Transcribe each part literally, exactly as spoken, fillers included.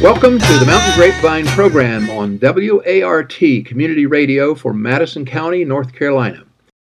Welcome to the Mountain Grapevine program on W A R T Community Radio for Madison County, North Carolina.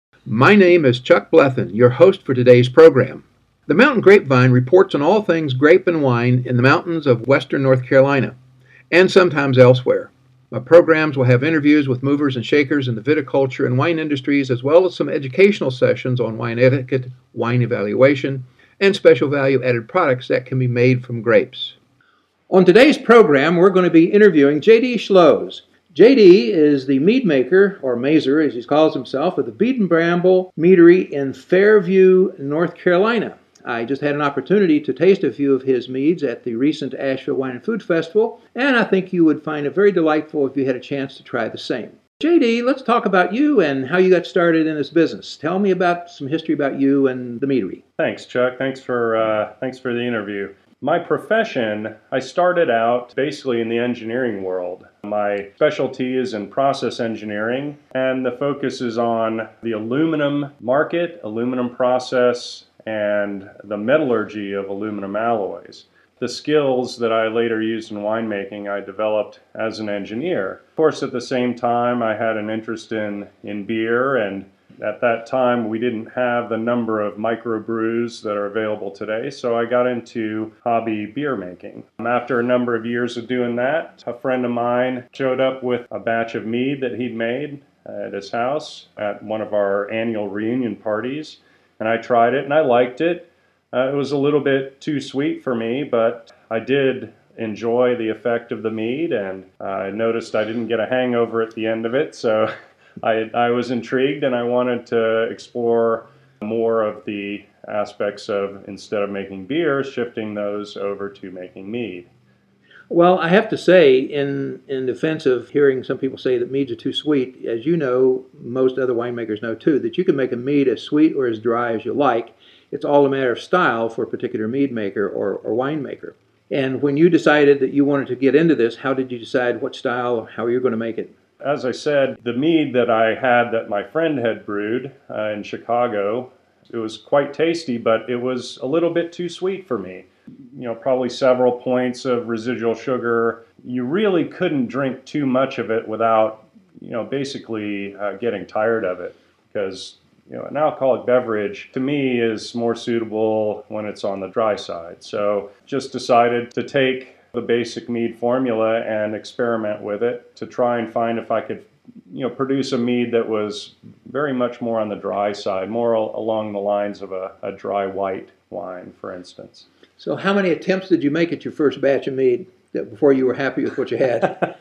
My name is Chuck Blethen, your host for today's program. The Mountain Grapevine reports on all things grape and wine in the mountains of western North Carolina, and sometimes elsewhere. My programs will have interviews with movers and shakers in the viticulture and wine industries, as well as some educational sessions on wine etiquette, wine evaluation, and special value-added products that can be made from grapes. On today's program, we're going to be interviewing J D Schloes. J D is the mead maker, or mazer as he calls himself, of the Bead and Bramble Meadery in Fairview, North Carolina. I just had an opportunity to taste a few of his meads at the recent Asheville Wine and Food Festival, and I think you would find it very delightful if you had a chance to try the same. J D, let's talk about you and how you got started in this business. Tell me about some history about you and the meadery. Thanks, Chuck. Thanks for uh, thanks for the interview. My profession, I started out basically in the engineering world. My specialty is in process engineering, and the focus is on the aluminum market, aluminum process, and the metallurgy of aluminum alloys. The skills that I later used in winemaking, I developed as an engineer. Of course, at the same time, I had an interest in, in beer, and at that time, we didn't have the number of microbrews that are available today, so I got into hobby beer making. After a number of years of doing that, a friend of mine showed up with a batch of mead that he'd made at his house at one of our annual reunion parties, and I tried it and I liked it. Uh, it was a little bit too sweet for me, but I did enjoy the effect of the mead, and uh, I noticed I didn't get a hangover at the end of it, so I, I was intrigued, and I wanted to explore more of the aspects of, instead of making beer, shifting those over to making mead. Well, I have to say, in, in defense of hearing some people say that meads are too sweet, as you know, most other winemakers know too, that you can make a mead as sweet or as dry as you like. It's all a matter of style for a particular mead maker or, or winemaker. And when you decided that you wanted to get into this, how did you decide what style, how you're going to make it? As I said, the mead that I had that my friend had brewed uh, in Chicago, it was quite tasty, but it was a little bit too sweet for me. You know, probably several points of residual sugar. You really couldn't drink too much of it without, you know, basically uh, getting tired of it, because, you know, an alcoholic beverage to me is more suitable when it's on the dry side. So just decided to take the basic mead formula and experiment with it to try and find if I could, you know, produce a mead that was very much more on the dry side, more along the lines of a, a dry white wine, for instance. So how many attempts did you make at your first batch of mead before you were happy with what you had?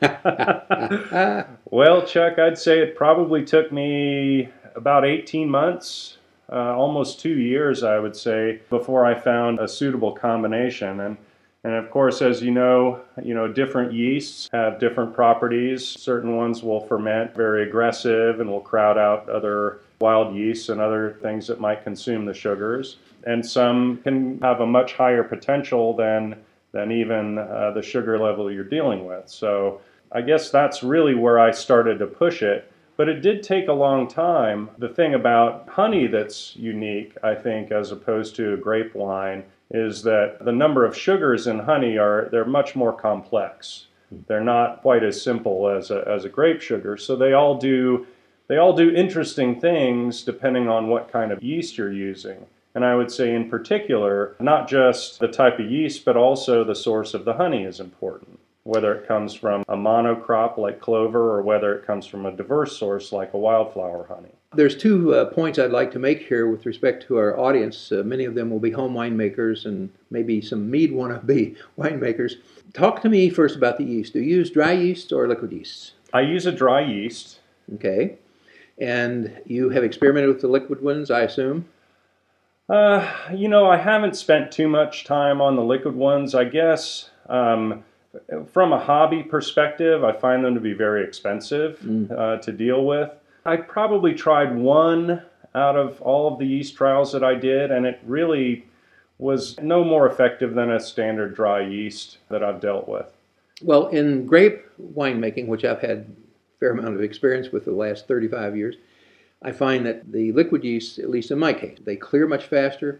Well, Chuck, I'd say it probably took me about eighteen months, uh, almost two years, I would say, before I found a suitable combination. And And of course, as you know, you know, different yeasts have different properties. Certain ones will ferment very aggressive and will crowd out other wild yeasts and other things that might consume the sugars. And some can have a much higher potential than than even uh, the sugar level you're dealing with. So I guess that's really where I started to push it. But it did take a long time. The thing about honey that's unique, I think, as opposed to a grape wine, is that the number of sugars in honey are, they're much more complex. They're not quite as simple as a, as a grape sugar, so they all do they all do interesting things depending on what kind of yeast you're using. And I would say in particular, not just the type of yeast, but also the source of the honey is important. Whether it comes from a monocrop like clover or whether it comes from a diverse source like a wildflower honey. There's two uh, points I'd like to make here with respect to our audience. Uh, many of them will be home winemakers and maybe some mead wannabe winemakers. Talk to me first about the yeast. Do you use dry yeast or liquid yeast? I use a dry yeast. Okay. And you have experimented with the liquid ones, I assume? Uh, you know, I haven't spent too much time on the liquid ones. I guess um, from a hobby perspective, I find them to be very expensive mm. uh, to deal with. I probably tried one out of all of the yeast trials that I did, and it really was no more effective than a standard dry yeast that I've dealt with. Well, in grape winemaking, which I've had a fair amount of experience with the last thirty-five years, I find that the liquid yeasts, at least in my case, they clear much faster,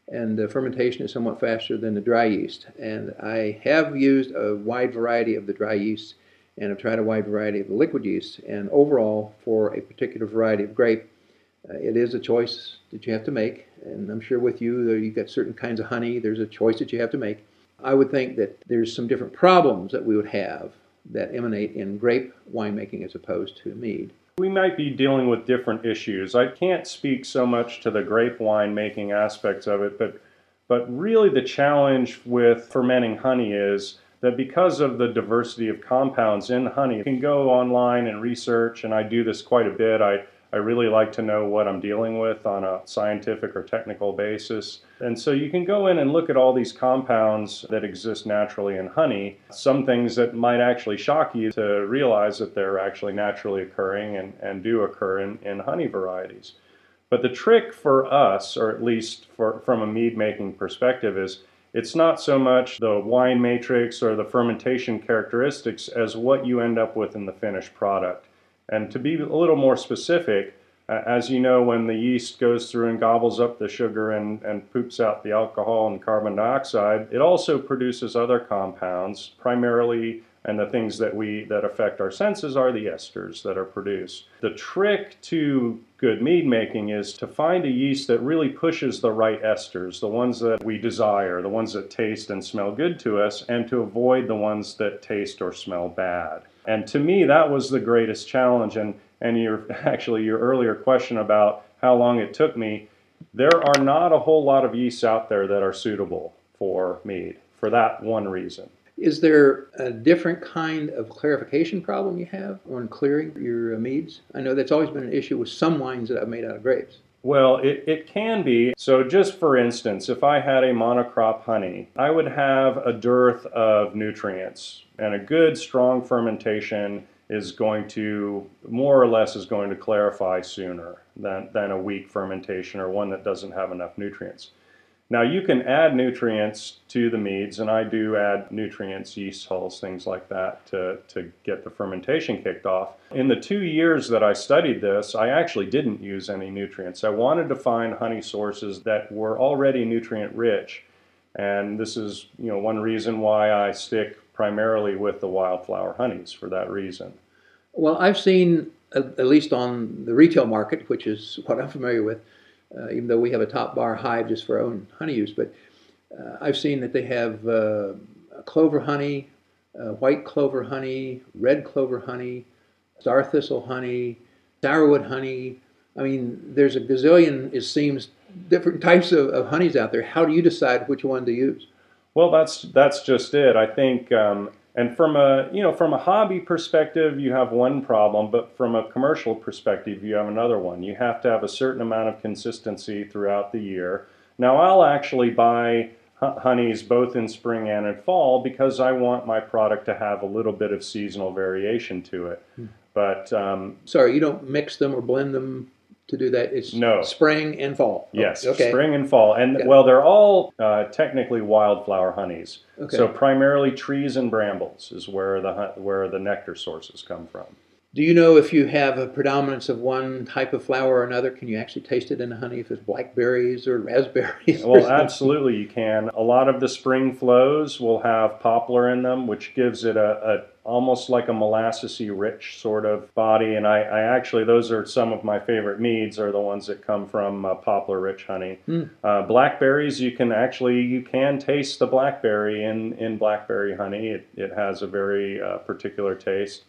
and the fermentation is somewhat faster than the dry yeast. And I have used a wide variety of the dry yeast, and I've tried a wide variety of the liquid yeast. And overall, for a particular variety of grape, uh, it is a choice that you have to make. And I'm sure with you, you've got certain kinds of honey. There's a choice that you have to make. I would think that there's some different problems that we would have that emanate in grape winemaking as opposed to mead. We might be dealing with different issues. I can't speak so much to the grape wine making aspects of it, but but really the challenge with fermenting honey is that because of the diversity of compounds in honey, you can go online and research, and I do this quite a bit. I, I really like to know what I'm dealing with on a scientific or technical basis. And so you can go in and look at all these compounds that exist naturally in honey, some things that might actually shock you to realize that they're actually naturally occurring and, and do occur in, in honey varieties. But the trick for us, or at least for, from a mead making perspective, is it's not so much the wine matrix or the fermentation characteristics as what you end up with in the finished product. And to be a little more specific, uh, as you know, when the yeast goes through and gobbles up the sugar and, and poops out the alcohol and carbon dioxide, it also produces other compounds, primarily, and the things that we that affect our senses are the esters that are produced. The trick to good mead making is to find a yeast that really pushes the right esters, the ones that we desire, the ones that taste and smell good to us, and to avoid the ones that taste or smell bad. And to me, that was the greatest challenge. And, and your, actually, your earlier question about how long it took me, there are not a whole lot of yeasts out there that are suitable for mead, for that one reason. Is there a different kind of clarification problem you have on clearing your meads? I know that's always been an issue with some wines that I've made out of grapes. Well, it, it can be. So just for instance, if I had a monocrop honey, I would have a dearth of nutrients, and a good strong fermentation is going to, more or less, is going to clarify sooner than, than a weak fermentation or one that doesn't have enough nutrients. Now you can add nutrients to the meads, and I do add nutrients, yeast hulls, things like that to, to get the fermentation kicked off. In the two years that I studied this, I actually didn't use any nutrients. I wanted to find honey sources that were already nutrient rich, and this is, you know, one reason why I stick primarily with the wildflower honeys, for that reason. Well, I've seen, at least on the retail market, which is what I'm familiar with, Uh, even though we have a top bar hive just for our own honey use, but uh, I've seen that they have uh, clover honey, uh, white clover honey, red clover honey, star thistle honey, sourwood honey. I mean, there's a gazillion, it seems, different types of, of honeys out there. How do you decide which one to use? Well, that's that's just it. I think, um, and from a you know from a hobby perspective, you have one problem, but from a commercial perspective, you have another one. You have to have a certain amount of consistency throughout the year. Now, I'll actually buy honeys both in spring and in fall because I want my product to have a little bit of seasonal variation to it. Hmm. But um, sorry, you don't mix them or blend them to do that? It's no. Spring and fall? Yes, okay. Spring and fall. And Got well, it. they're all uh, technically wildflower honeys. Okay. So primarily trees and brambles is where the where the nectar sources come from. Do you know if you have a predominance of one type of flower or another? Can you actually taste it in the honey if it's blackberries or raspberries? Well, absolutely you can. A lot of the spring flows will have poplar in them, which gives it a, a almost like a molassesy rich sort of body. And I, I actually, those are some of my favorite meads, are the ones that come from uh, poplar rich honey. Mm. Uh, blackberries, you can actually, you can taste the blackberry in, in blackberry honey. It, it has a very uh, particular taste.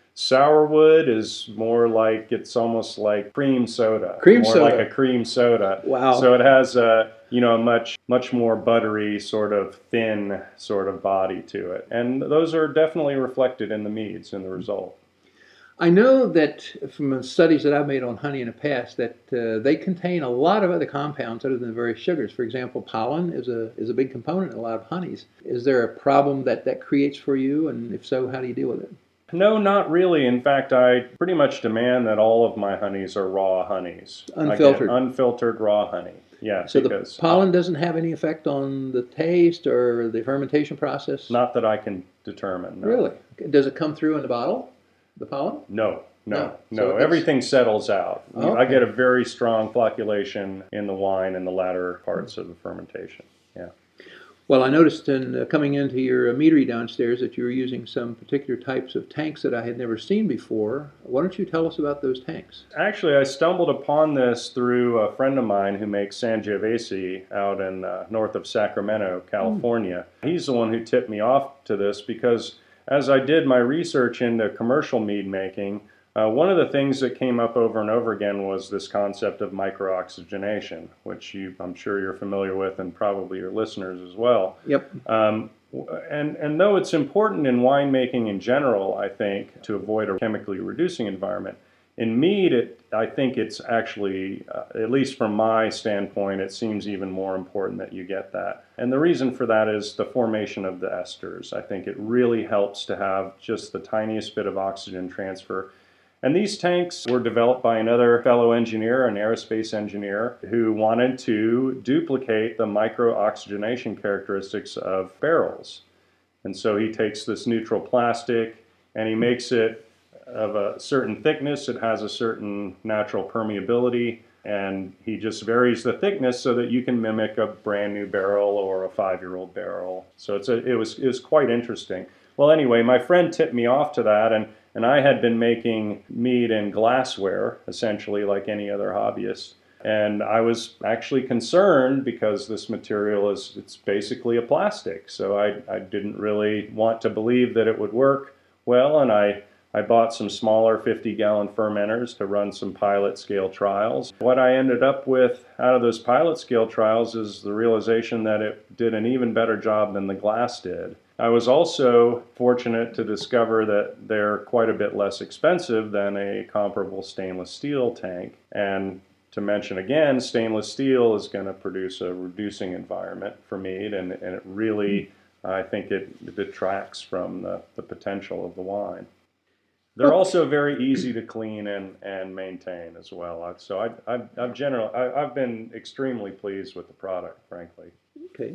Sourwood is more like, it's almost like cream soda. Cream more soda. like a cream soda. Wow. So it has a, you know, a much, much more buttery, sort of thin sort of body to it. And those are definitely reflected in the meads in the result. I know that from the studies that I've made on honey in the past that uh, they contain a lot of other compounds other than the various sugars. For example, pollen is a is a big component in a lot of honeys. Is there a problem that that creates for you? And if so, how do you deal with it? No, not really. In fact, I pretty much demand that all of my honeys are raw honeys. Unfiltered. I get unfiltered raw honey. Yeah. So the pollen doesn't have any effect on the taste or the fermentation process? Not that I can determine. No. Really? Does it come through in the bottle, the pollen? No. no, No. no. So it's- Everything settles out. Okay. I get a very strong flocculation in the wine in the latter parts of the fermentation. Yeah. Well, I noticed in uh, coming into your uh, meadery downstairs that you were using some particular types of tanks that I had never seen before. Why don't you tell us about those tanks? Actually, I stumbled upon this through a friend of mine who makes Sangiovese out in uh, north of Sacramento, California. Mm. He's the one who tipped me off to this because as I did my research into commercial mead making, Uh, one of the things that came up over and over again was this concept of microoxygenation, which you, I'm sure you're familiar with, and probably your listeners as well. Yep. Um, and, and though it's important in winemaking in general, I think, to avoid a chemically reducing environment, in mead, it, I think it's actually, uh, at least from my standpoint, it seems even more important that you get that. And the reason for that is the formation of the esters. I think it really helps to have just the tiniest bit of oxygen transfer. And these tanks were developed by another fellow engineer, an aerospace engineer, who wanted to duplicate the micro-oxygenation characteristics of barrels. And so he takes this neutral plastic and he makes it of a certain thickness. It has a certain natural permeability, and he just varies the thickness so that you can mimic a brand new barrel or a five-year-old barrel. So it's a, it was it was quite interesting. Well, anyway, my friend tipped me off to that, and And I had been making mead in glassware, essentially like any other hobbyist. And I was actually concerned because this material is, it's basically a plastic. So I, I didn't really want to believe that it would work well. And I, I bought some smaller fifty gallon fermenters to run some pilot scale trials. What I ended up with out of those pilot scale trials is the realization that it did an even better job than the glass did. I was also fortunate to discover that they're quite a bit less expensive than a comparable stainless steel tank. And to mention again, stainless steel is going to produce a reducing environment for mead, and, and it really, I think it, it detracts from the, the potential of the wine. They're also very easy to clean and, and maintain as well. So I, I've, I've, general, I, I've been extremely pleased with the product, frankly. Okay.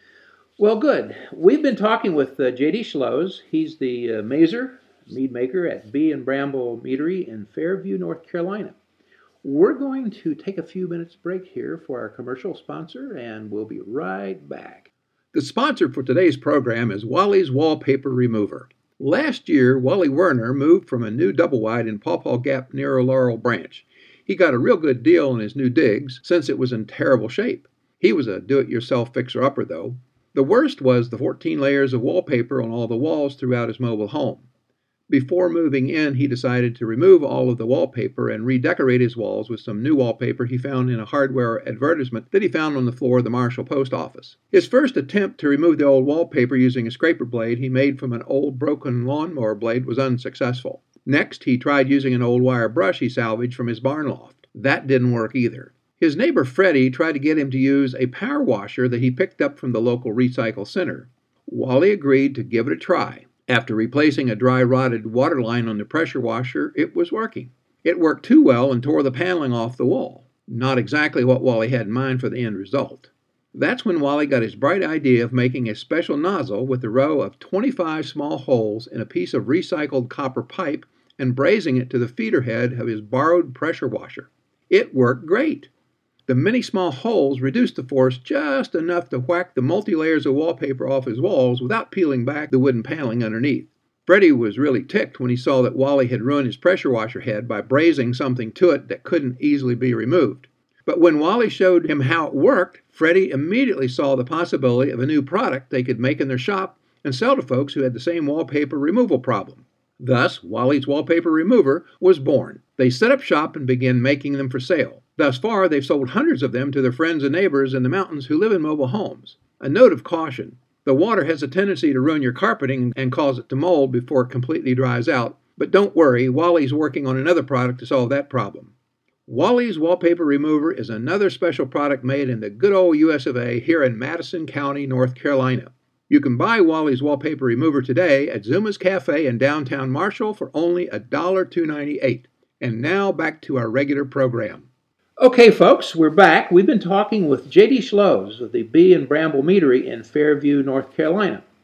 Well, good. We've been talking with uh, J D Schloes. He's the uh, mazer, mead maker at Bee and Bramble Meadery in Fairview, North Carolina. We're going to take a few minutes break here for our commercial sponsor, and we'll be right back. The sponsor for today's program is Wally's Wallpaper Remover. Last year, Wally Werner moved from a new double wide in Paw Paw Gap near Laurel Branch. He got a real good deal on his new digs since it was in terrible shape. He was a do-it-yourself fixer-upper, though. The worst was the fourteen layers of wallpaper on all the walls throughout his mobile home. Before moving in, he decided to remove all of the wallpaper and redecorate his walls with some new wallpaper he found in a hardware advertisement that he found on the floor of the Marshall Post Office. His first attempt to remove the old wallpaper using a scraper blade he made from an old broken lawnmower blade was unsuccessful. Next, he tried using an old wire brush he salvaged from his barn loft. That didn't work either. His neighbor Freddie tried to get him to use a power washer that he picked up from the local recycle center. Wally agreed to give it a try. After replacing a dry rotted water line on the pressure washer, it was working. It worked too well and tore the paneling off the wall. Not exactly what Wally had in mind for the end result. That's when Wally got his bright idea of making a special nozzle with a row of twenty-five small holes in a piece of recycled copper pipe and brazing it to the feeder head of his borrowed pressure washer. It worked great. The many small holes reduced the force just enough to whack the multi-layers of wallpaper off his walls without peeling back the wooden paneling underneath. Freddie was really ticked when he saw that Wally had ruined his pressure washer head by brazing something to it that couldn't easily be removed. But when Wally showed him how it worked, Freddie immediately saw the possibility of a new product they could make in their shop and sell to folks who had the same wallpaper removal problem. Thus, Wally's Wallpaper Remover was born. They set up shop and began making them for sale. Thus far, they've sold hundreds of them to their friends and neighbors in the mountains who live in mobile homes. A note of caution. The water has a tendency to ruin your carpeting and cause it to mold before it completely dries out. But don't worry, Wally's working on another product to solve that problem. Wally's Wallpaper Remover is another special product made in the good old U S of A here in Madison County, North Carolina. You can buy Wally's Wallpaper Remover today at Zuma's Cafe in downtown Marshall for only one dollar two ninety-eight. And now back to our regular program. Okay, folks, we're back. We've been talking with J D Schloes of the Bee and Bramble Meadery in Fairview, North Carolina.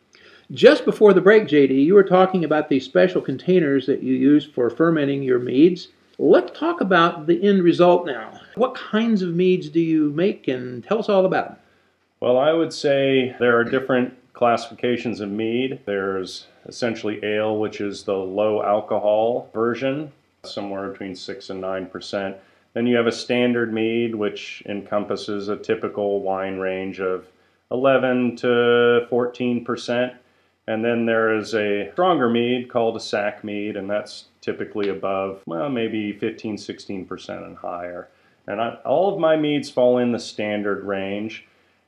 Just before the break, J D, you were talking about these special containers that you use for fermenting your meads. Let's talk about the end result now. What kinds of meads do you make, and tell us all about them? Well, I would say there are different classifications of mead. There's essentially ale, which is the low alcohol version, somewhere between six and nine percent. Then you have a standard mead, which encompasses a typical wine range of eleven to fourteen percent. And then there is a stronger mead called a sack mead, and that's typically above, well, maybe fifteen, sixteen percent and higher. And I, all of my meads fall in the standard range.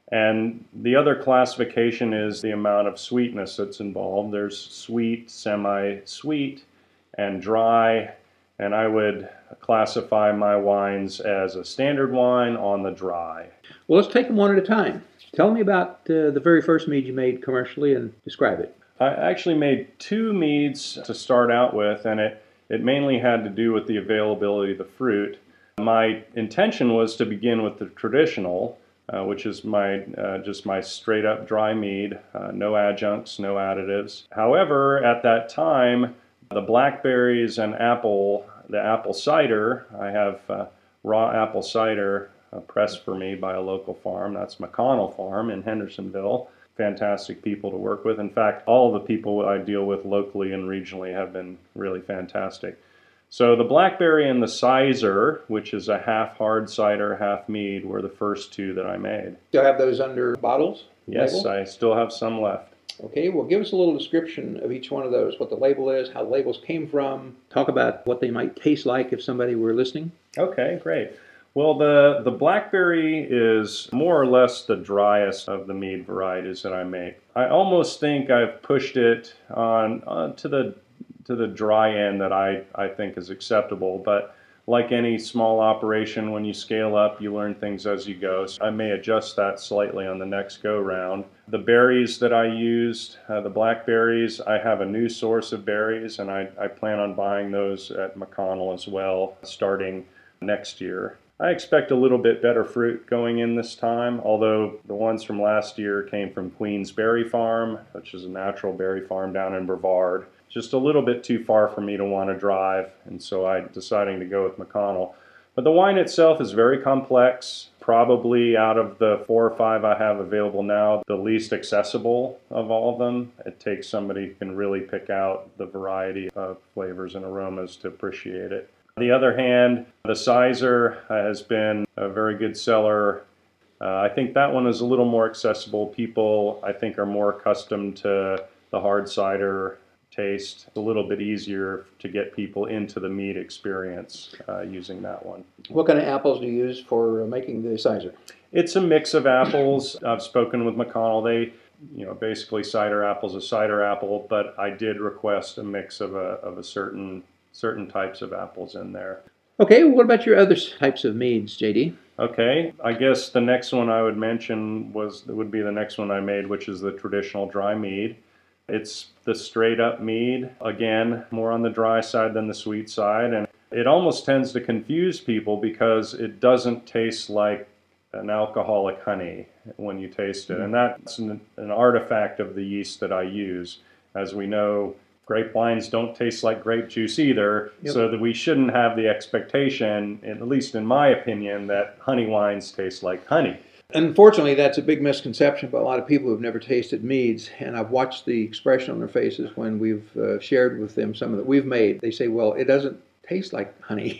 And the other classification is the amount of sweetness that's involved. There's sweet, semi-sweet, and dry. And I would classify my wines as a standard wine on the dry. Well, let's take them one at a time. Tell me about uh, the very first mead you made commercially and describe it. I actually made two meads to start out with, and it, it mainly had to do with the availability of the fruit. My intention was to begin with the traditional, uh, which is my uh, just my straight up dry mead, uh, no adjuncts, no additives. However, at that time, the blackberries and apple, the apple cider, I have uh, raw apple cider uh, pressed for me by a local farm. That's McConnell Farm in Hendersonville. Fantastic people to work with. In fact, all the people I deal with locally and regionally have been really fantastic. So the blackberry and the sizer, which is a half hard cider, half mead, were the first two that I made. Still have those under bottles? Yes, label? I still have some left. Okay, well, give us a little description of each one of those, what the label is, how the labels came from. Talk about what they might taste like if somebody were listening. Okay, great. Well, the, the blackberry is more or less the driest of the mead varieties that I make. I almost think I've pushed it on uh, to the to the dry end that I, I think is acceptable, but like any small operation, when you scale up, you learn things as you go. So I may adjust that slightly on the next go round. The berries that I used, uh, the blackberries, I have a new source of berries, and I, I plan on buying those at McConnell as well, starting next year. I expect a little bit better fruit going in this time, although the ones from last year came from Queen's Berry Farm, which is a natural berry farm down in Brevard. Just a little bit too far for me to want to drive, and so I'm deciding to go with McConnell. But the wine itself is very complex, probably out of the four or five I have available now, the least accessible of all of them. It takes somebody who can really pick out the variety of flavors and aromas to appreciate it. On the other hand, the sizer has been a very good seller. Uh, I think that one is a little more accessible. People, I think, are more accustomed to the hard cider taste. It's a little bit easier to get people into the mead experience uh, using that one. What kind of apples do you use for making the sizer? It's a mix of apples. I've spoken with McConnell. They, you know, basically cider apple's a cider apple, but I did request a mix of a of a certain certain types of apples in there. Okay, well, what about your other types of meads, J D? Okay, I guess the next one I would mention was would be the next one I made, which is the traditional dry mead. It's the straight up mead, again, more on the dry side than the sweet side, and it almost tends to confuse people because it doesn't taste like an alcoholic honey when you taste it, and that's an, an artifact of the yeast that I use. As we know, grape wines don't taste like grape juice either, yep. So that we shouldn't have the expectation, at least in my opinion, that honey wines taste like honey. Unfortunately, that's a big misconception by a lot of people who've never tasted meads, and I've watched the expression on their faces when we've uh, shared with them some that we've made. They say, well, it doesn't taste like honey.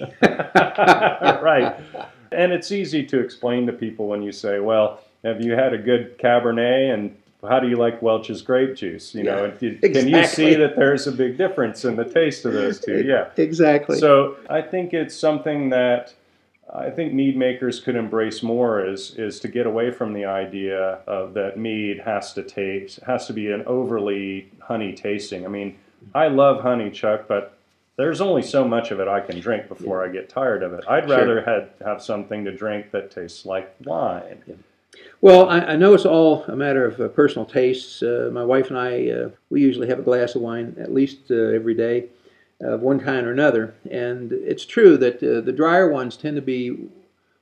Right. And it's easy to explain to people when you say, well, have you had a good Cabernet, and how do you like Welch's grape juice? You know, yeah, you, exactly. Can you see that there's a big difference in the taste of those two? Yeah, exactly. So I think it's something that I think mead makers could embrace more is is to get away from the idea of that mead has to taste has to be an overly honey tasting. I mean, I love honey, Chuck, but there's only so much of it I can drink before yeah. I get tired of it. I'd sure. rather had, have something to drink that tastes like wine. Yeah. Well, I, I know it's all a matter of uh, personal tastes. Uh, my wife and I, uh, we usually have a glass of wine at least uh, every day, of one kind or another. And it's true that uh, the drier ones tend to be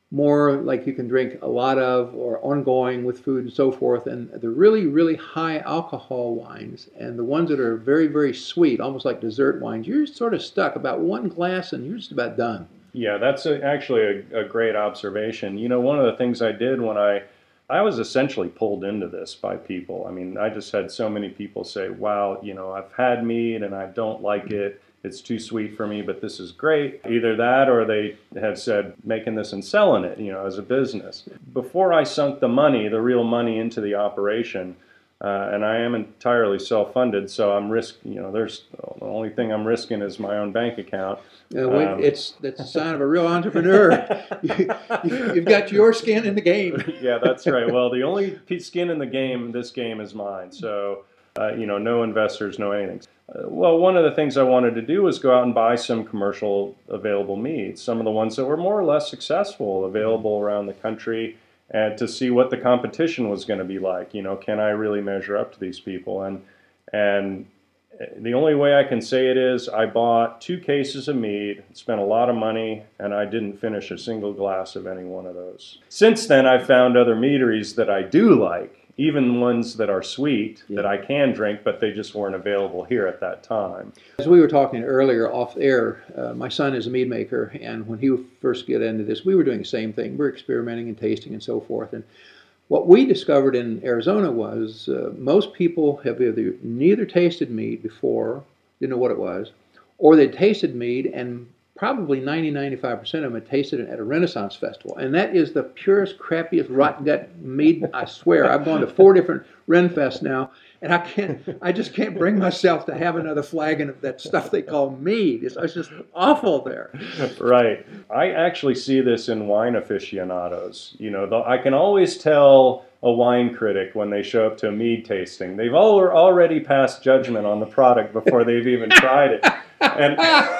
more like you can drink a lot of or ongoing with food and so forth. And the really, really high alcohol wines and the ones that are very, very sweet, almost like dessert wines, you're sort of stuck about one glass and you're just about done. Yeah, that's a, actually a, a great observation. You know, one of the things I did when I, I was essentially pulled into this by people. I mean, I just had so many people say, wow, you know, I've had mead and I don't like it. It's too sweet for me, but this is great. Either that or they have said making this and selling it, you know, as a business. Before I sunk the money, the real money into the operation, uh, and I am entirely self-funded, so I'm risk, you know, there's the only thing I'm risking is my own bank account. Uh, wait, um, it's that's a sign of a real entrepreneur. you, you've got your skin in the game. Yeah, that's right. Well, the only skin in the game, this game is mine. So, uh, you know, no investors, no anything. Uh, well, one of the things I wanted to do was go out and buy some commercial available meats, some of the ones that were more or less successful, available around the country, and to see what the competition was going to be like. You know, can I really measure up to these people? And and the only way I can say it is I bought two cases of mead, spent a lot of money, and I didn't finish a single glass of any one of those. Since then, I've found other meaderies that I do like, even ones that are sweet, yeah, that I can drink, but they just weren't available here at that time. As we were talking earlier off air, uh, my son is a mead maker, and when he first got into this, we were doing the same thing. We were experimenting and tasting and so forth. And what we discovered in Arizona was uh, most people have either neither tasted mead before, didn't know what it was, or they tasted mead and probably ninety, ninety-five percent of them had tasted it at a Renaissance festival. And that is the purest, crappiest, rotten gut mead, I swear. I've gone to four different Renfests now, and I can't, I just can't bring myself to have another flagon of that stuff they call mead. It's, it's just awful there. Right. I actually see this in wine aficionados. You know, the, I can always tell a wine critic when they show up to a mead tasting. They've all already passed judgment on the product before they've even tried it. And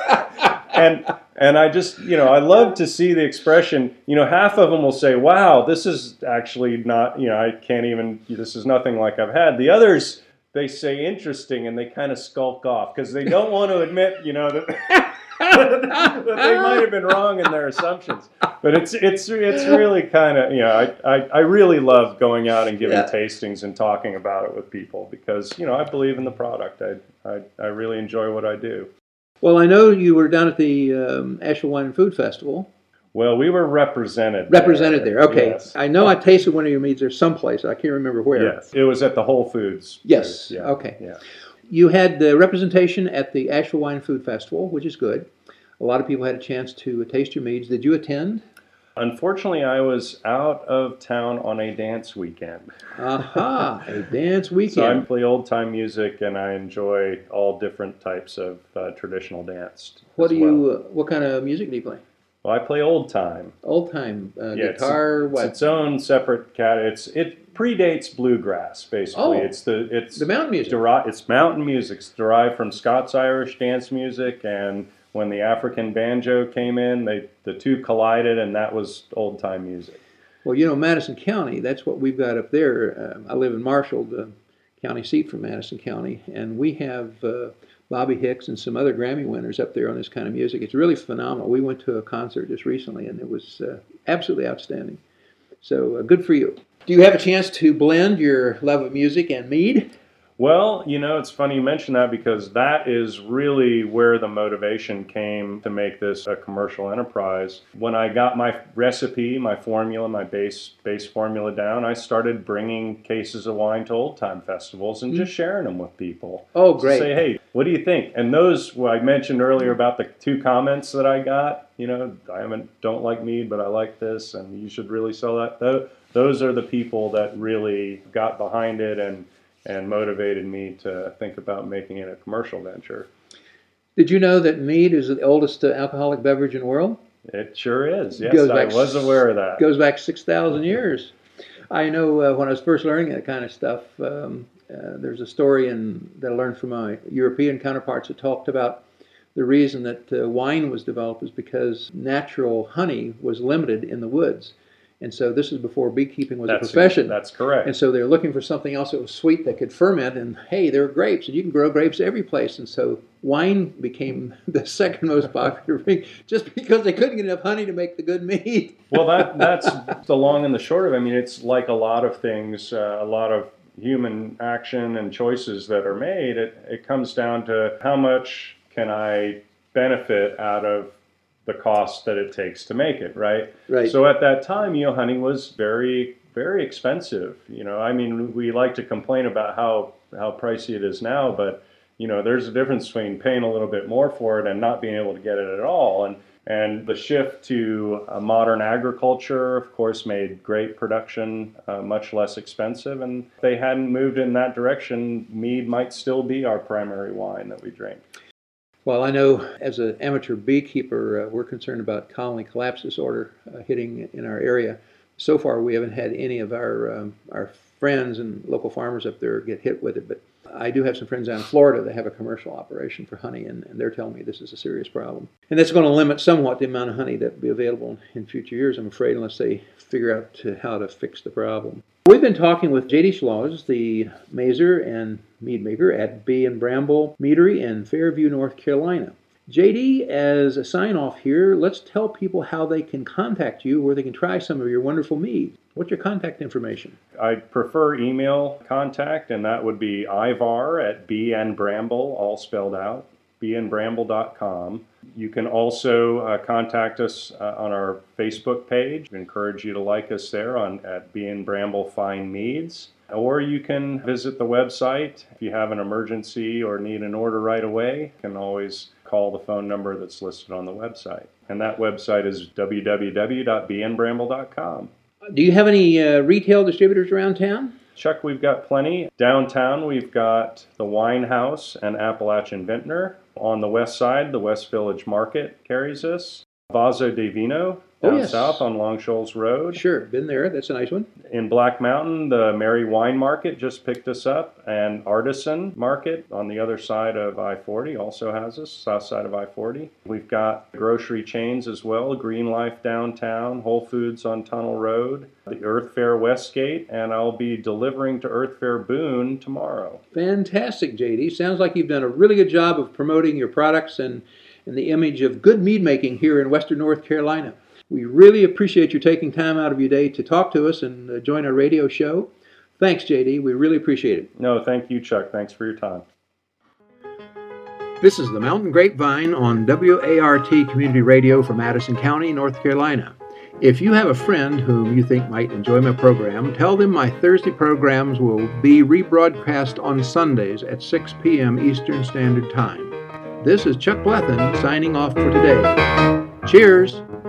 and and I just, you know, I love to see the expression. You know, half of them will say, wow, this is actually not, you know, I can't even, this is nothing like I've had. The others, they say interesting, and they kind of skulk off because they don't want to admit, you know, that, that they might have been wrong in their assumptions. But it's it's it's really kind of, you know, I, I, I really love going out and giving yeah. tastings and talking about it with people because, you know, I believe in the product. I I, I really enjoy what I do. Well, I know you were down at the um, Asheville Wine and Food Festival. Well, we were represented Represented there, there. Okay. Yes. I know I tasted one of your meads there someplace. I can't remember where. Yes, it was at the Whole Foods. Yes, yeah. Okay. Yeah. You had the representation at the Asheville Wine and Food Festival, which is good. A lot of people had a chance to taste your meads. Did you attend? Unfortunately, I was out of town on a dance weekend. Aha, a dance weekend. So I play old-time music, and I enjoy all different types of uh, traditional dance. What do you? Well. Uh, what kind of music do you play? Well, I play old-time. Old-time uh, yeah, guitar. It's, what? It's its own separate cat. It's it predates bluegrass, basically. Oh, it's the it's the mountain music. Deri- it's mountain music. It's derived from Scots-Irish dance music, and when the African banjo came in, they the two collided, and that was old-time music. Well, you know, Madison County, that's what we've got up there. Uh, I live in Marshall, the county seat for Madison County, and we have uh, Bobby Hicks and some other Grammy winners up there on this kind of music. It's really phenomenal. We went to a concert just recently, and it was uh, absolutely outstanding. So uh, good for you. Do you have a chance to blend your love of music and mead? Well, you know, it's funny you mention that because that is really where the motivation came to make this a commercial enterprise. When I got my recipe, my formula, my base base formula down, I started bringing cases of wine to old-time festivals and mm. just sharing them with people. Oh, great. To say, hey, what do you think? And those, well, I mentioned earlier about the two comments that I got, you know, I haven't, don't like mead, but I like this, and you should really sell that. Those are the people that really got behind it and and motivated me to think about making it a commercial venture. Did you know that mead is the oldest uh, alcoholic beverage in the world? It sure is. Yes, I was aware of that. Goes back six thousand years. I know uh, when I was first learning that kind of stuff, um, uh, there's a story in, that I learned from my European counterparts that talked about the reason that uh, wine was developed is because natural honey was limited in the woods. And so this is before beekeeping was that's, a profession. That's correct. And so they're looking for something else that was sweet that could ferment. And hey, there are grapes, and you can grow grapes every place. And so wine became the second most popular thing, just because they couldn't get enough honey to make the good mead. Well, that that's the long and the short of it. I mean, it's like a lot of things, uh, a lot of human action and choices that are made. It it comes down to how much can I benefit out of the cost that it takes to make it, right? Right. So at that time, you know, honey was very, very expensive. You know, I mean, we like to complain about how, how pricey it is now, but, you know, there's a difference between paying a little bit more for it and not being able to get it at all. And, and the shift to uh, modern agriculture, of course, made grape production uh, much less expensive. And if they hadn't moved in that direction, mead might still be our primary wine that we drink. Well, I know as an amateur beekeeper, uh, we're concerned about colony collapse disorder uh, hitting in our area. So far, we haven't had any of our um, our friends and local farmers up there get hit with it, but I do have some friends down in Florida that have a commercial operation for honey, and, and they're telling me this is a serious problem. And that's going to limit somewhat the amount of honey that will be available in future years, I'm afraid, unless they figure out to, how to fix the problem. We've been talking with J D Schloss, the mazer and mead maker at Bee and Bramble Meadery in Fairview, North Carolina. J D, as a sign-off here, let's tell people how they can contact you, where they can try some of your wonderful mead. What's your contact information? I prefer email contact, and that would be Ivar at Bee and Bramble, all spelled out, bee and bramble dot com. You can also uh, contact us uh, on our Facebook page. We encourage you to like us there on at Bee and Bramble Fine Meads. Or you can visit the website. If you have an emergency or need an order right away, you can always call the phone number that's listed on the website. And that website is w w w dot bee and bramble dot com. Do you have any uh, retail distributors around town? Chuck, we've got plenty. Downtown, we've got the Wine House and Appalachian Vintner. On the west side, the West Village Market carries us. Vaso di Vino, down oh, yes. south on Long Shoals Road. Sure, been there. That's a nice one. In Black Mountain, the Mary Wine Market just picked us up, and Artisan Market on the other side of I forty also has us, south side of I forty. We've got grocery chains as well, Green Life downtown, Whole Foods on Tunnel Road, the Earth Fair Westgate, and I'll be delivering to Earth Fair Boone tomorrow. Fantastic, J D. Sounds like you've done a really good job of promoting your products and, and the image of good mead making here in Western North Carolina. We really appreciate you taking time out of your day to talk to us and uh, join our radio show. Thanks, J D. We really appreciate it. No, thank you, Chuck. Thanks for your time. This is the Mountain Grapevine on W A R T Community Radio for Madison County, North Carolina. If you have a friend whom you think might enjoy my program, tell them my Thursday programs will be rebroadcast on Sundays at six p.m. Eastern Standard Time. This is Chuck Blethen signing off for today. Cheers!